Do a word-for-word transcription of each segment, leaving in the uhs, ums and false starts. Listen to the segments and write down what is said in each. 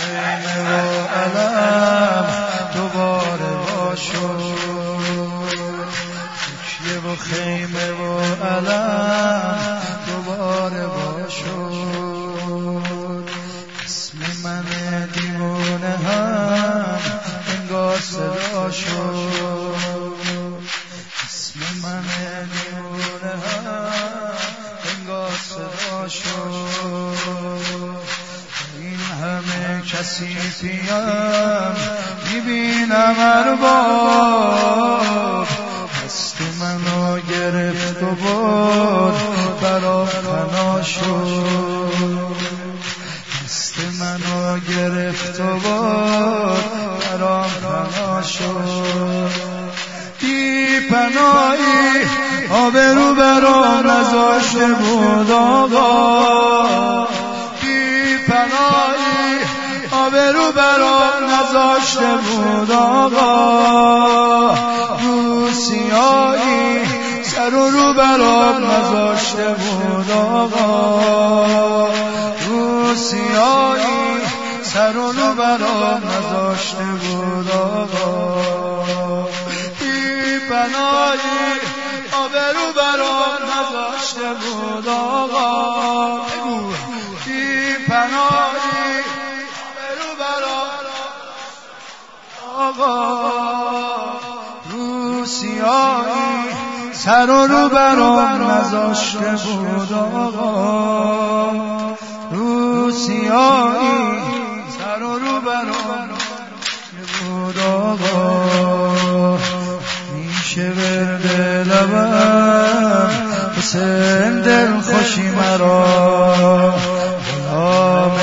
خیمه و علم دوباره باشد، تکیه و خیمه و علم دوباره باشد. اسم من دیوانه هم انگار صدا شد، اسم من دیوانه هم انگار صدا شد. این همه کسی پیم میبینم ارباب، دست منو گرفت و برد برام فنا شد، دست منو گرفت و برد برام فنا شد. بی پناهی آبرو برام نذاشته بود آقا، بی پناهی آبرو برام نذاشته بود آقا، رو سیاهی سر و رو برام نذاشته بود آقا، رو سیاهی سر و رو برام نذاشته بود آقا. بی پناهی آبرو برام نذاشته بود آقا، بی پناهی آبرو برام آقا، رو سیاهی سر و رو برام نذاشته بود آقا، رو سیاهی سر و رو برام بود آقا. میشه ورد لبم حسین دل خوشی مرا، غلام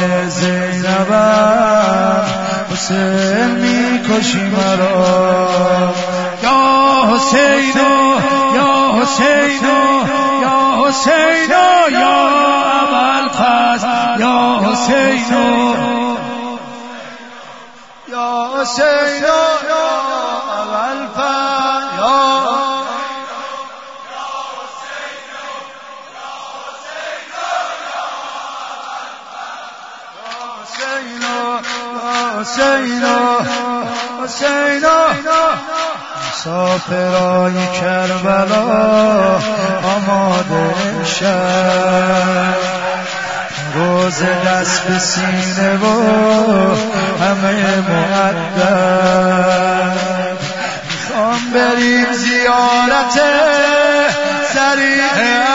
زینبم حسین میکشی مرا. یا حسینو یا حسینو یا حسینو یا ابوالفضل یا حسینو یا حسینو یا ابوالفضل یا حسینو حسینو مسافرای کربلا آماده شد، روز دست به سینه و همه مؤدب. میخوام بریم زیارت ضریح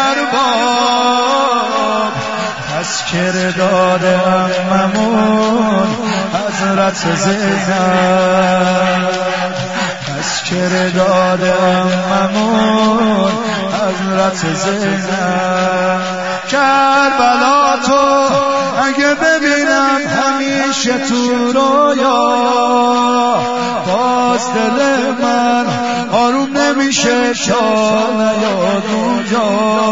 ارباب، تذکره داده عممون حضرت زینب، تذکره داده عممون حضرت زینب. کربلا تو اگه ببینم همیشه تو رویا، باز دل من آروم نمیشه تا نیاد اونجا،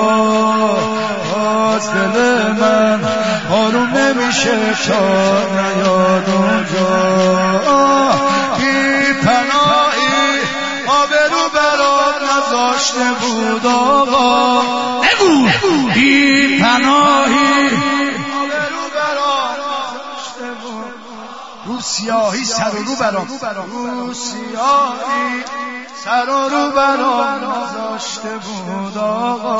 باز دل من آروم نمیشه تا نیاد اونجا. بی پناهی آبرو برام نذاشته بود آقا، بی پناهی آبرو برام نذاشته بود، رو سیاهی سر و رو برام، رو سیاهی سر و رو برام نذاشته بود آقا،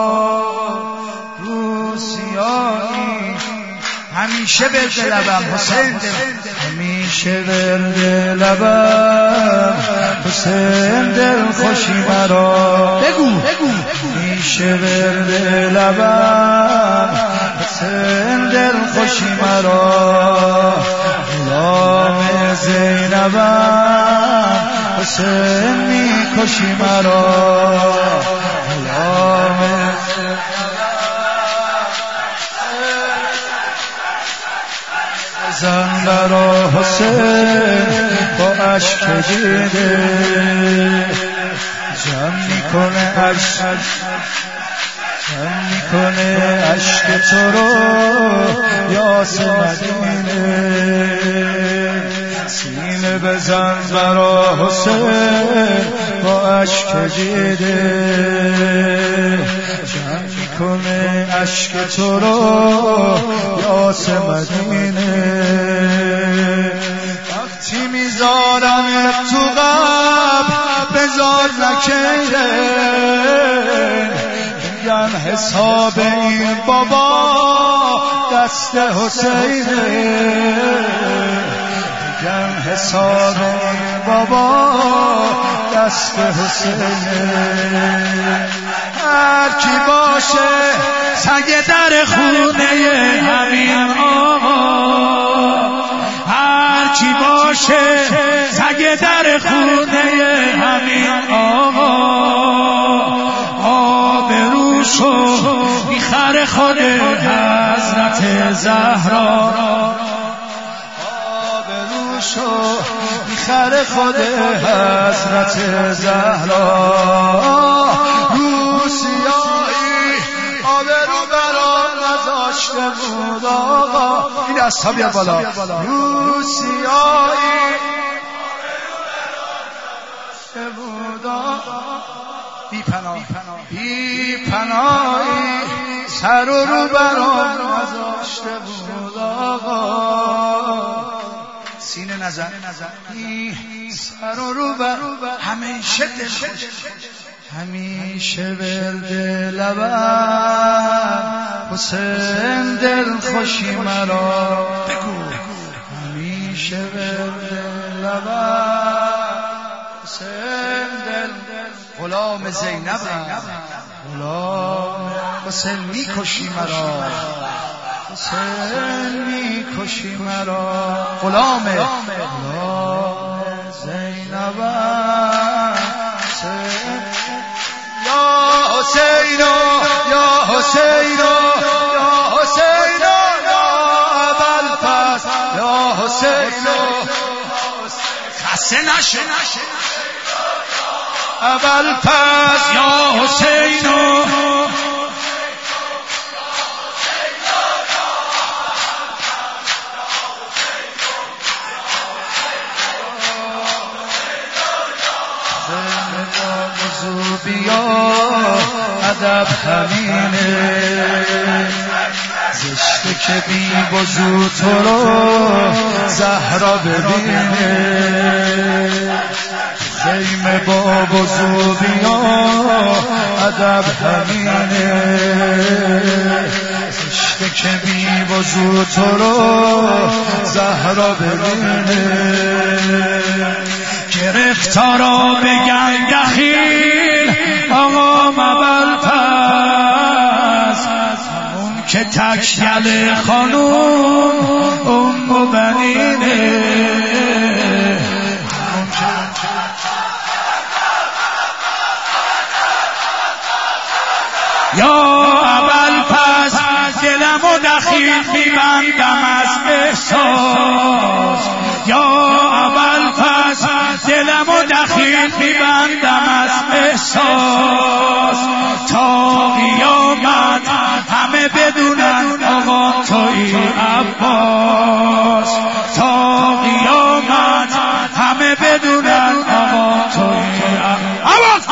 رو سیاهی همیشه ورد لبم حسین، همیشه ورد لبم حسین دل خوشی مرا. بگو همیشه ورد لبم حسین دل خوشی مرا، غلام زینبم حسین میکشی مرا، غلام زن برا حسین با عشق دیده جمع میکنه عشق، جمع میکنه عشق تو رو یاس مدینه. سینه بزن برا حسین با عشق دیده جمع میکنه عشق تو رو یاس مدینه. میذارم تو قبر بذار نکره میگن حساب این بابا دست حسینه میگن حساب این بابا دست حسینه هر کی باشه سگ در خونه همین آقا هر کی باشه سگ در خونه همین آقا آبروشو میخره خود حضرت زهرا آبروشو میخره خود حضرت زهرا روسیایی آبرو برام نذاشته بود آقا این اصحا بیاد بالا روسیایی بود آقا بی پناه بی پناهی سر و رو برام نذاشته بود آقا سینه نزن سر و رو بر همیشه دل خوش همیشه ورد لبم حسین دل خوشی مرا بگو همیشه ورد لبم حسین دل غلام زینبم غلام حسین میکشی مرا حسین میکشی مرا غلام غلام زینبم یا حسینو یا حسینو یا حسینو یا ابوالفضل یا حسینو خسته نشه ابوالفضل یا حسینو بیا ادب همینه زشته که بی وضو تو رو زهرا ببینه خیمه با وضو بیا ادب همینه زشته که بی وضو تو رو زهرا ببینه گرفتارا بگن دخیل آقا ابوالفضل اون که تکیل خانوم ام و بنینه یا ابوالفضل دلم و دخیل میبندم از احساس یا ابوالفضل دلم و دخیل میبندم از احساس تا قیامت همه بدونن آقا تویی عباس تا قیامت همه بدونن آقا تویی عباس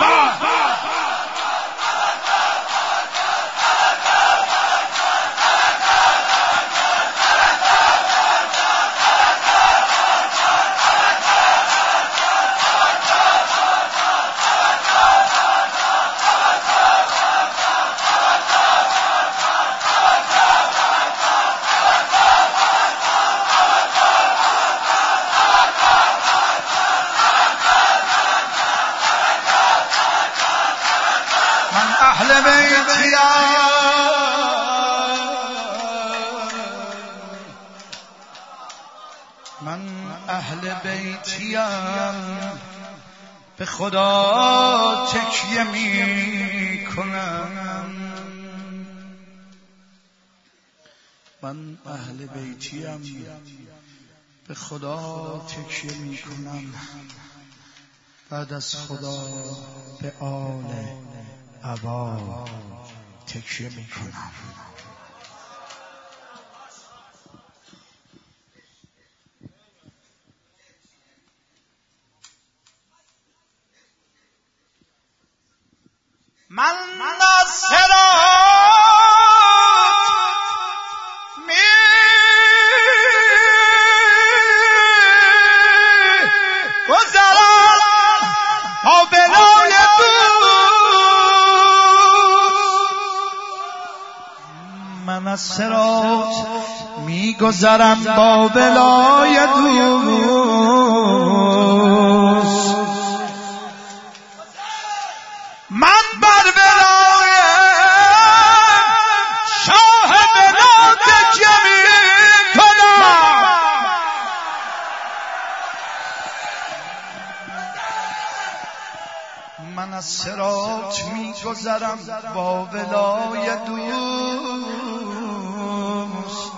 اهل بیتیم من اهل بیتیم به خدا تکیه می کنم من اهل بیتیم به خدا تکیه می کنم بعد از خدا به آل عبا تکیه می کنم من نصرات می از صراط میگذرم با بلای دوست، من بر بلای شاه بلا تکیه میکنم. من از صراط میگذرم با بلای دوست،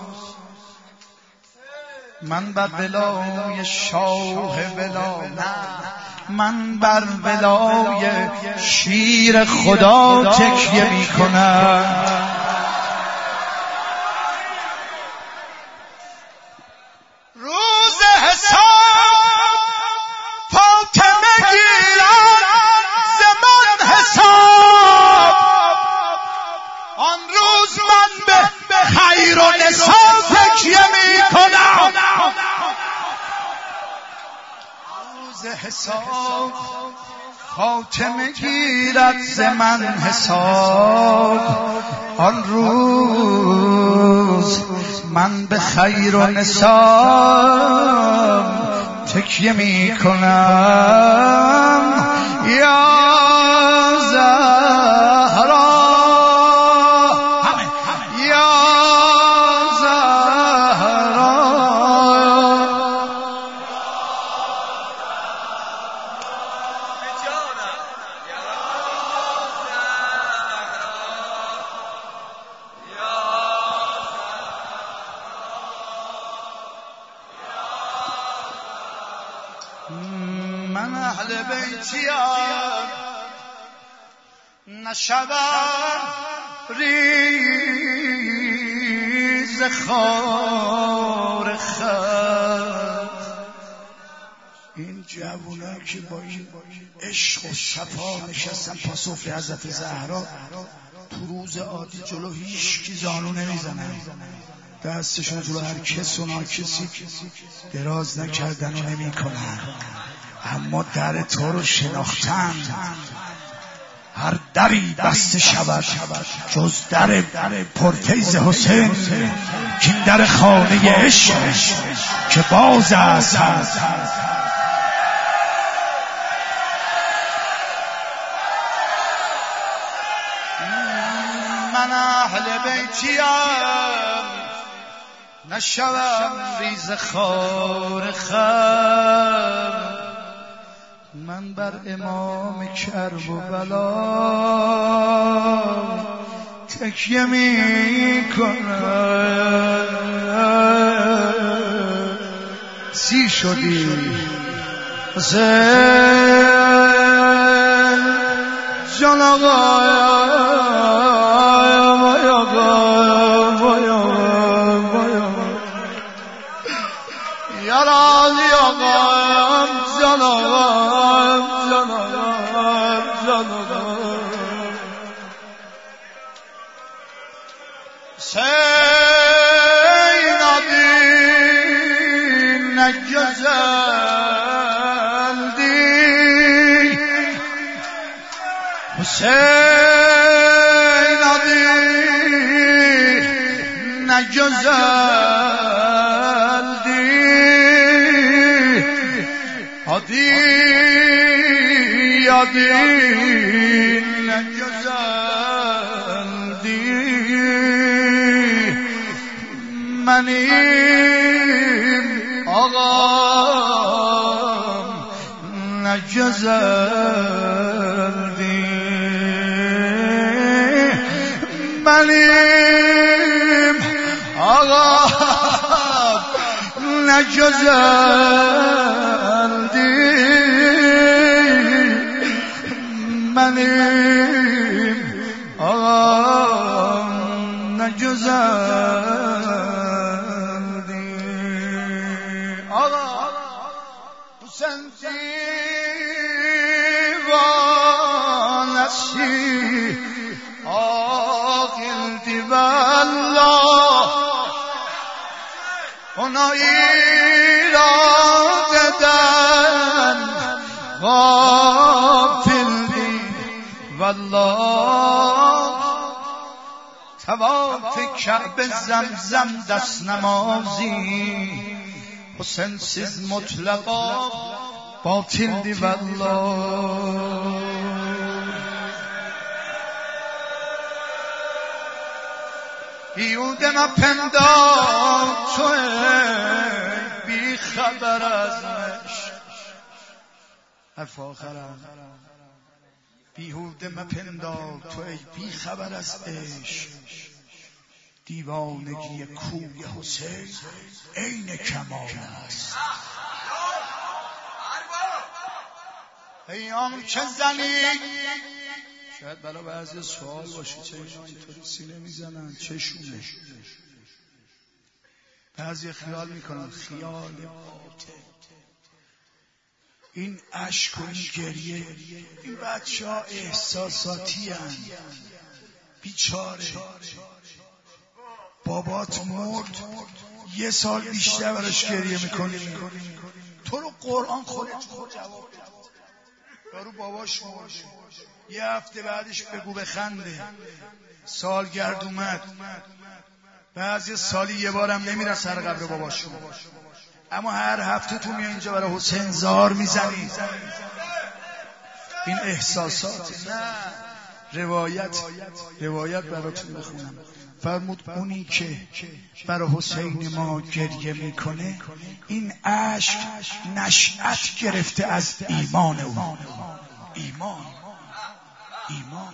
من بر بلای شاه بلا نه، من بر بلای شیر خدا تکیه میکنم. روز حساب فاطمه گیرد ز من حساب، آن روز من به خیر و نسا تکیه میکنم. روز حساب فاطمه گیرد ز من حساب، آن روز من به خیر و نسا تکیه میکنم. یا زهرا یا زهرا من اهل بیتیم نشوم ریز خار خط. این جوونا که با این عشق و صفا نشستن پا سفره حضرت زهرا، تو روز عادی جلو هیچ کی زانو نمیزنن، دستشون جلو هر کس و ناکسی دراز نکردن و نمی کنن، اما در تو رو شناختن. هر دری بسته شود جز در پرتیز حسین، که این در خانه عشق که باز است. من اهل بیتیم نشوم ریز خار خم، من بر امام کرب و بلا تکیه می کنم. سی شدی حسین جان آقایم وای آقایم وای آقایم وای آقایم یا رالی آقایم جان آقایم جان آقایم جان آقایم سینادی نگذلدی حسین آدی نگذلدی آدی آدی نگذلدی منیم آقام نگذلدی منیم آقا نگذلدی منیم آقا نگذلدی. آقا حسین دیوانشی آقیلدی والله اونایی را ددن غافل دی والله طواف کعبه زمزم دست نمازی حسین سیز مطلقا باطل دی والله بیهوده مپندار تو بی خبر از عشق حرف آخرم بیهوده مپندار تو بی خبر از عشق دیوانگی کوی حسین عین کمال است ایام چه زنی شاید برای بعضی سوال باشه چه اینا اینطوری سینه میزنن چشونه بعضی خیال میکنن خیال باطل این اشک و این گریه این بچه ها احساساتی هن بیچاره بابات مرد یه سال بیشتر براش گریه میکنی تو رو قرآن خودت خود جواب بده یارو باباش مرد یه هفته بعدش بگو بخنده سالگرد اومد بعضی سالی یه بارم نمیره سر قبر باباش اما هر هفته تو میای اینجا برای حسین زار میزنی این احساسات نه روایت روایت براتون بخونم فرمود اونی که برای حسین ما گریه میکنه این عشق نشأت گرفته از ایمان اون ایمان ایمان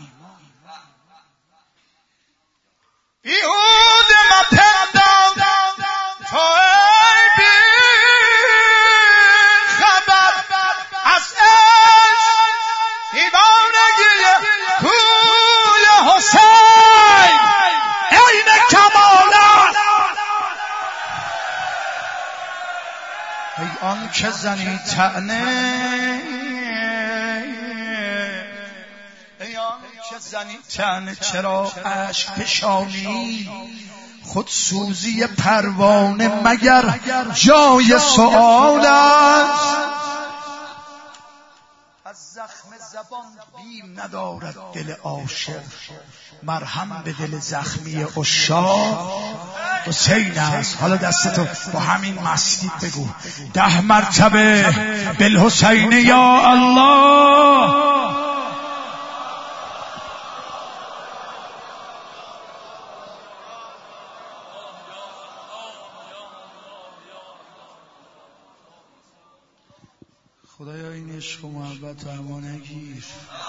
بیهوده مپندار تو ای بی خبر از عشق دیوانگی کوی حسین عین کمال ای آن که زنی طعنه ای آن که زنی طعنه چرا اشک فشانی خود سوزی پروانه مگر جای سؤال است از زخم زبان بیم ندارد دل عاشق مرهم به دل زخمی عشاق حسین است. حالا دستتو با همین مسجد بگو ده مرتبه بالحسین یا الله. خدایا این عشق و محبت رو اما نگیر.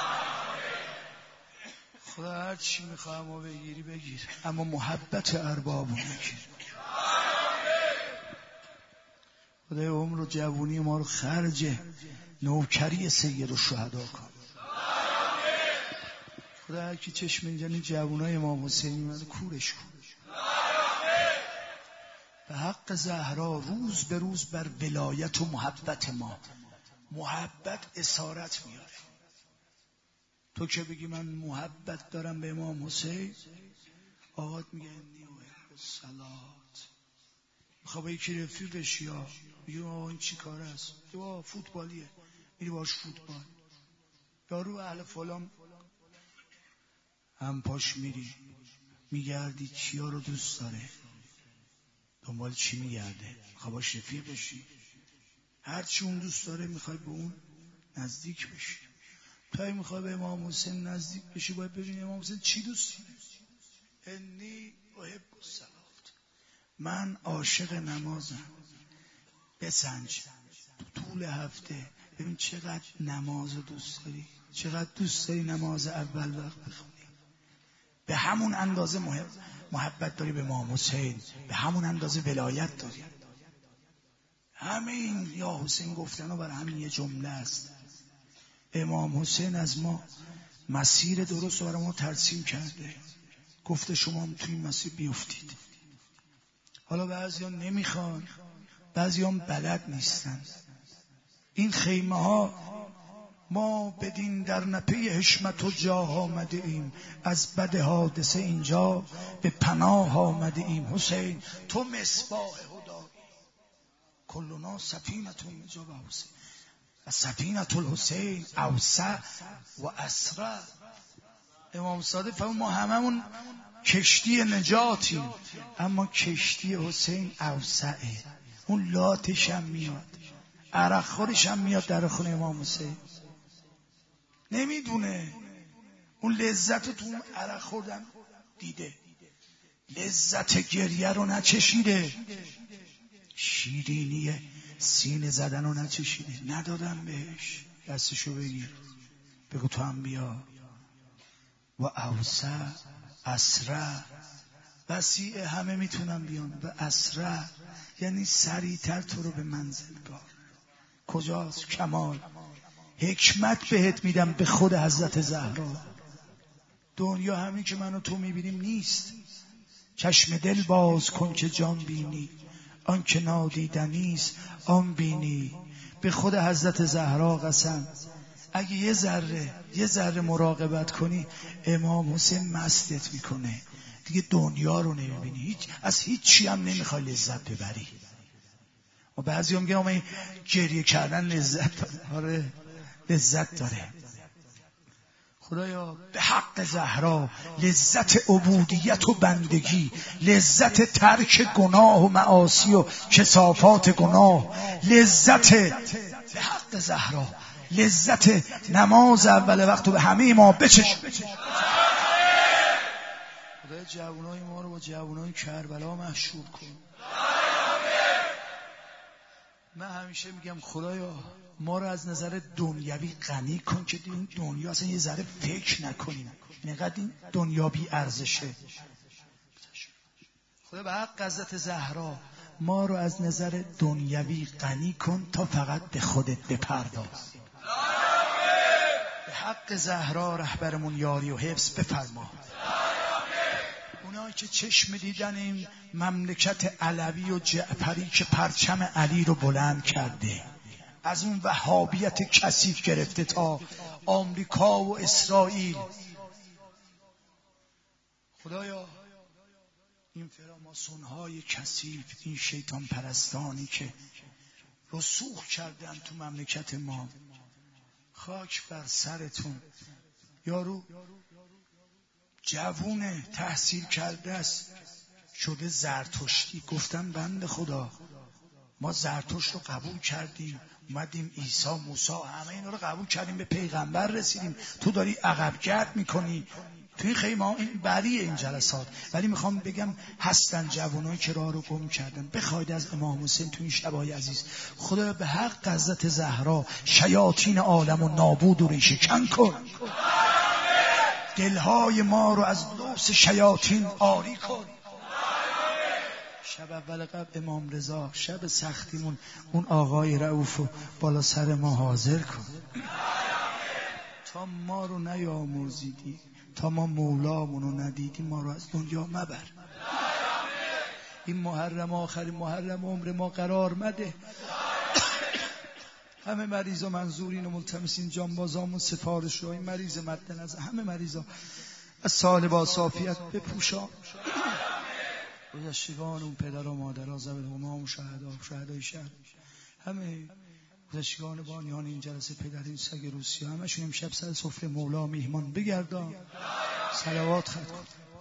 خدا هر چی میخواه اما بگیری بگیر اما محبت ارباب رو نگیر. خدای عمر و جوونی ما رو خرج نوکری سید الشهدا کن. خدا هر کی چشم اینجانی جوونای امام حسینی من کورش کن. به حق زهرا روز به روز بر ولایت و محبت ما محبت اسارت میاره. تو که بگی من محبت دارم به امام حسین آقات میگه انی احب الصلات میخواه با یکی رفیق بشی یا میگه آقا این چی کار است یا فوتبالیه میری باش فوتبال یارو اهل فلان هم پاش میری میگردی کیا رو دوست داره دنبال چی میگرده میخواه باش رفیق بشی هر چی اون دوست داره میخوای به اون نزدیک بشی. تو میخوای به امام حسین نزدیک بشی باید ببینی امام حسین چی دوست داره. انی احب الصلات من عاشق نمازم. بسنج تو طول هفته ببین چقدر نماز دوست داری چقدر دوست داری نماز اول وقت بخونی به همون اندازه محب... محبت داری به امام حسین به همون اندازه ولایت داری. همین یا حسین گفتن و برای همین یه جمله است. امام حسین از ما مسیر درست رو برای ما ترسیم کرده گفته شما هم توی این مسیر بیفتید. حالا بعضی ها نمیخوان بعضی هم بلد نیستن. این خیمه ها ما بدین در نپی حشمت و جاه آمده ایم از بد حادثه اینجا به پناه آمده ایم. حسین تو مصباح هدایی کلنا سفینتون جا به حسین و سفینت الحسین اوسع و اسرع. امام صادق فرمود ما هممون کشتی نجاتی، اما کشتی حسین اوسعه. اون لاتش هم میاد، عرق خورش هم میاد در خونه امام حسین. نمیدونه اون لذت رو تو اون عرق خوردن دیده، لذت گریه رو نچشیده، شیرینی سینه زدن رو نچشیده. ندادم بهش، دستشو بگیر بگو تو هم بیا. و اوسع اسرع، وسیع همه میتونن بیان، و اسرع یعنی سریعتر تو رو به منزل بار. کجاست کمال؟ حکمت بهت میدم به خود حضرت زهرا. دنیا همین که منو تو میبینیم نیست. چشم دل باز کن که جان بینی، آن که نادیدنیست آن بینی. به خود حضرت زهرا قسم، اگه یه ذره یه ذره مراقبت کنی امام حسین مستت میکنه دیگه. دنیا رو نمیبینی، هیچ از هیچ چی هم نمیخوای لذت ببری. و بعضی هم میگن این گریه کردن لذت داره. آره لذت داره. خدایا به حق زهرا لذت عبودیت و بندگی، لذت ترک گناه و معاصی و کثافات گناه، لذت به حق زهرا لذت نماز اول وقت رو به همه ما بچش. خدای جوانای ما رو با جوانای کربلا محشور کن. من همیشه میگم خدایا ما رو از نظر دنیوی غنی کن که این دنیا اصلا یه ذره فکر نکنیم، اینقدر این دنیا بی ارزشه. خدا به حق حضرت زهرا ما رو از نظر دنیوی غنی کن تا فقط به خودت بپرداز. به حق زهرا رهبرمون یاری و حفظ بفرما. اونایی که چشم دیدن این مملکت علوی و جعفری که پرچم علی رو بلند کرده، از اون وهابیت کثیف گرفته تا آمریکا و اسرائیل، خدایا این فراماسون‌های کثیف، این شیطان پرستانی که رسوخ کردن تو مملکت ما، خاک بر سرتون. یارو جوونه تحصیل کرده است شده زرتشتی. گفتن بنده خدا ما زرتشت رو قبول کردیم، اومدیم عیسی موسی همه اینا رو قبول کردیم، به پیغمبر رسیدیم، تو داری عقب گرد میکنی. تو این خیلی ما این بریه این جلسات، ولی میخوام بگم هستن جوانایی که راه رو گم کردن. بخواید از امام حسین تو این شبای عزیز، خدا به حق حضرت زهرا شیاطین عالم و نابود و ریشه کن کن. دلهای ما رو از لوث شیاطین آری کن. شب اول قبل امام رضا، شب سختیمون، اون آقای رؤوف رو بالا سر ما حاضر کن. تا ما رو نیامرزیدی، تا ما مولامون رو ندیدی، ما رو از دنیا مبر. این محرم آخرین محرم عمر ما قرار مده. همه مریضا منظورین و ملتمسین جانبازامون سفارش رو، این مریض مد نظر، همه مریضا از سال با صافیت بپوشان. گذشتگان اون پدر و مادر ها، زبل همام و شهدا و شهدای شهر، همه گذشتگان بانیان این جلسه، پدرین سگ روسیه، همشون امشب سر سفره مولا میهمان بگردان، صلوات خط کن.